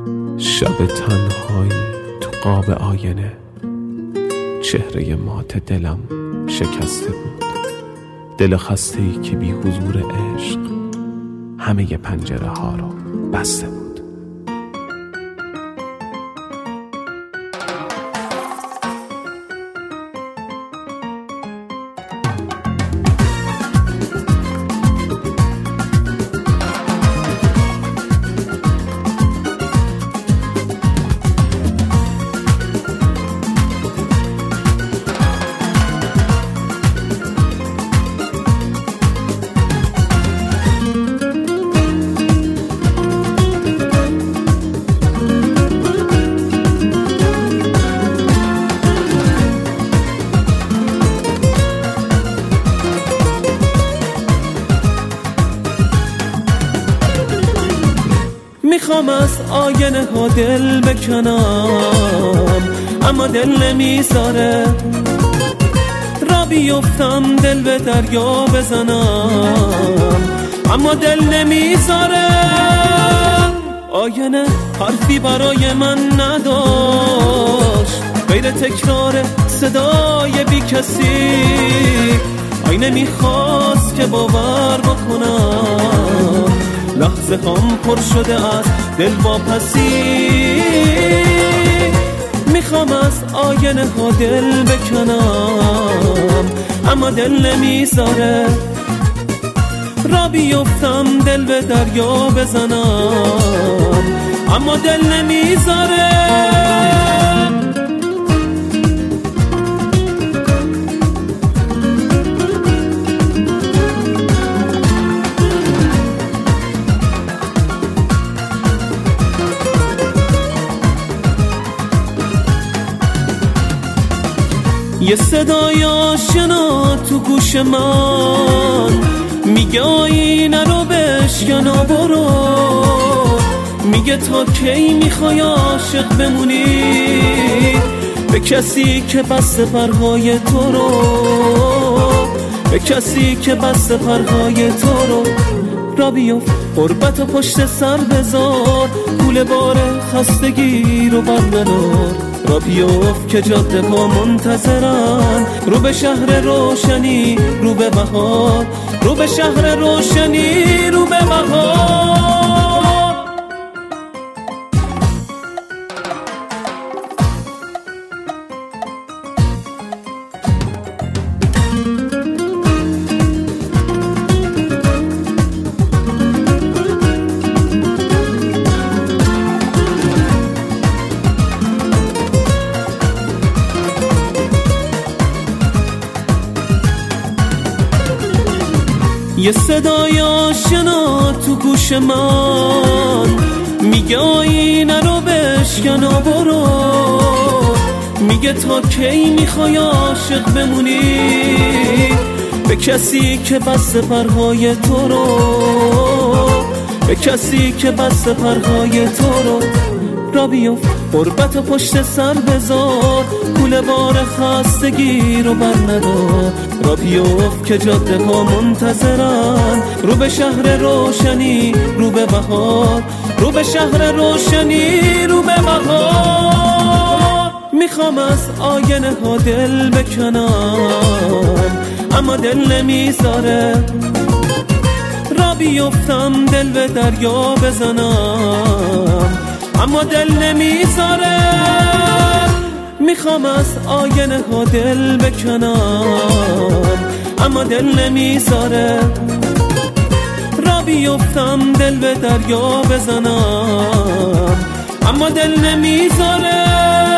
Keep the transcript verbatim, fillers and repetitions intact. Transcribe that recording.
شب تنهایی تو قاب آینه، چهره مات دلم شکسته بود. دل خسته‌ای که بی حضور عشق همه پنجره ها رو بسته بود. میخوام از آینه ها دل بکنم، اما دل نمیذاره. را بیفتم دل به دریا بزنم، اما دل نمیذاره. آینه حرفی برای من نداشت غیر تکرار صدای بی کسی. آینه میخواست که باور بکنم، لحظه هم پر شده از دل واپسی. میخوام از آینه ها دل بکنم، اما دل نمیذاره. را بیفتم دل به دریا بزنم، اما دل نمیذاره. یه صدای آشنا تو گوش من میگه آینه رو بشکن و برو. میگه تا کی میخوای عاشق بمونی به کسی که بسته پرهای تو رو، به کسی که بسته پرهای تو رو. را بیفت غربت و پشت سر بذار، کوله بار خستگی رو برندار. را بیفت که جاده ها منتظرن، رو به شهر روشنی رو به بهار، رو به شهر روشنی رو به بهار. یه صدای آشنا تو گوش من میگه آینه رو بشکن و برو. میگه تا کی میخوای عاشق بمونی به کسی که بسته پرهای تو رو، به کسی که بسته پرهای تو رو. را بیفت غربت و پشت سر بذار، کوله بار خستگی رو برندار. را بیفت که جاده ها منتظرن، رو به شهر روشنی رو به بهار، رو به شهر روشنی رو به بهار. میخوام از آینه ها دل بکنم، اما دل نمیذاره. را بیفتم دل به دریا بزنم، اما دل نمیذاره. میخوام از آینه ها دل بکنم، اما دل نمیذاره. را بیفتم دل به دریا بزنم، اما دل نمیذاره.